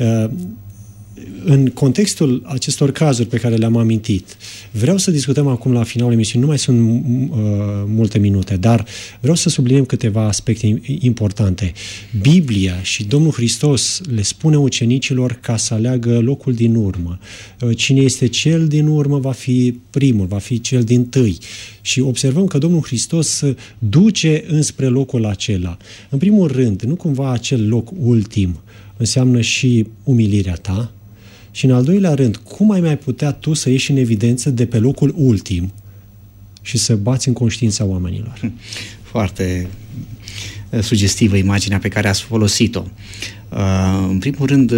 În contextul acestor cazuri pe care le-am amintit, vreau să discutăm acum la finalul emisiunii, nu mai sunt multe minute, dar vreau să subliniem câteva aspecte importante. Biblia și Domnul Hristos le spune ucenicilor ca să aleagă locul din urmă. Cine este cel din urmă va fi primul, va fi cel dintâi. Și observăm că Domnul Hristos duce înspre locul acela. În primul rând, nu cumva acel loc ultim înseamnă și umilirea ta? Și în al doilea rând, cum ai mai putea tu să ieși în evidență de pe locul ultim și să bați în conștiința oamenilor?
Foarte sugestivă imaginea pe care ați folosit-o. În primul rând,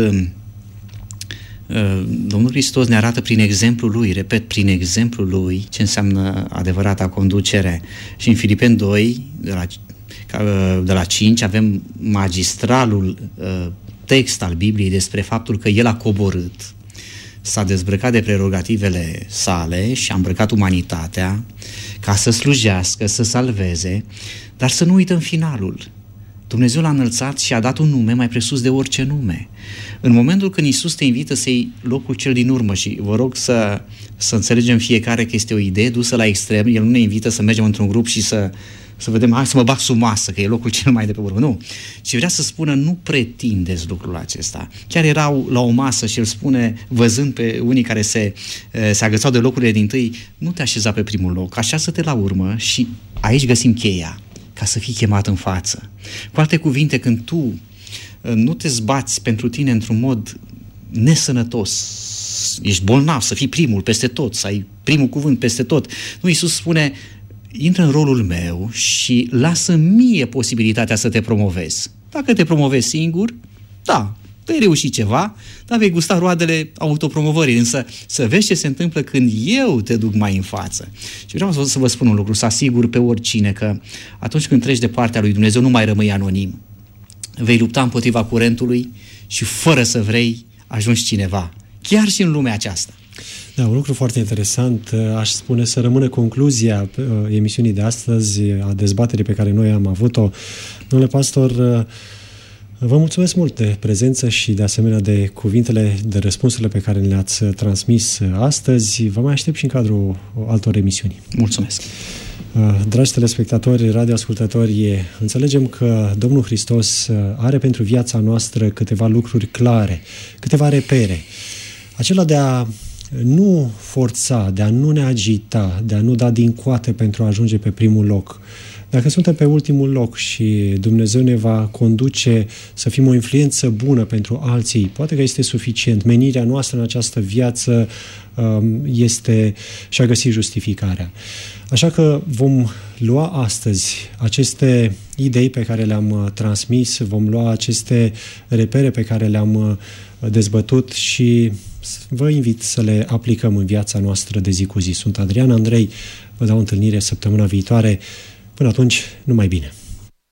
Domnul Hristos ne arată prin exemplul Lui, repet, prin exemplul Lui, ce înseamnă adevărata conducere. Și în Filipeni 2, de la 5, avem magistralul text al Bibliei despre faptul că El a coborât s-a dezbrăcat de prerogativele sale și a îmbrăcat umanitatea ca să slujească, să salveze, dar să nu uităm finalul. Dumnezeu l-a înălțat și a dat un nume mai presus de orice nume. În momentul când Iisus te invită să iei locul cel din urmă, și vă rog să înțelegem fiecare că este o idee dusă la extrem, El nu ne invită să mergem într-un grup și să vedem, hai să mă bag sub masă, că e locul cel mai de pe urmă. Nu. Ci vrea să spună, nu pretindeți lucrul acesta. Chiar erau la o masă și El spune, văzând pe unii care se agățau de locurile dintâi, nu te așeza pe primul loc, așează-te la urmă și aici găsim cheia, ca să fii chemat în față. Cu alte cuvinte, când tu nu te zbați pentru tine într-un mod nesănătos, ești bolnav, să fii primul peste tot, să ai primul cuvânt peste tot. Nu, Iisus spune, intră în rolul meu și lasă mie posibilitatea să te promovezi. Dacă te promovezi singur, da, vei reuși ceva, dar vei gusta roadele autopromovării, însă să vezi ce se întâmplă când eu te duc mai în față. Și vreau să vă spun un lucru, să asigur pe oricine că atunci când treci de partea lui Dumnezeu nu mai rămâi anonim. Vei lupta împotriva curentului și fără să vrei ajungi cineva, chiar și în lumea aceasta.
Da, un lucru foarte interesant, aș spune să rămână concluzia emisiunii de astăzi, a dezbaterii pe care noi am avut-o. Domnule pastor, vă mulțumesc mult de prezență și de asemenea de cuvintele, de răspunsurile pe care le-ați transmis astăzi. Vă mai aștept și în cadrul altor emisiuni.
Mulțumesc!
Dragi telespectatori, radioascultători, înțelegem că Domnul Hristos are pentru viața noastră câteva lucruri clare, câteva repere. Acela de a nu forța, de a nu ne agita, de a nu da din coate pentru a ajunge pe primul loc. Dacă suntem pe ultimul loc și Dumnezeu ne va conduce să fim o influență bună pentru alții, poate că este suficient. Menirea noastră în această viață și-a găsit justificarea. Așa că vom lua astăzi aceste idei pe care le-am transmis, vom lua aceste repere pe care le-am dezbătut și vă invit să le aplicăm în viața noastră de zi cu zi. Sunt Adrian Andrei, vă dau întâlnire săptămâna viitoare. Până atunci, numai bine!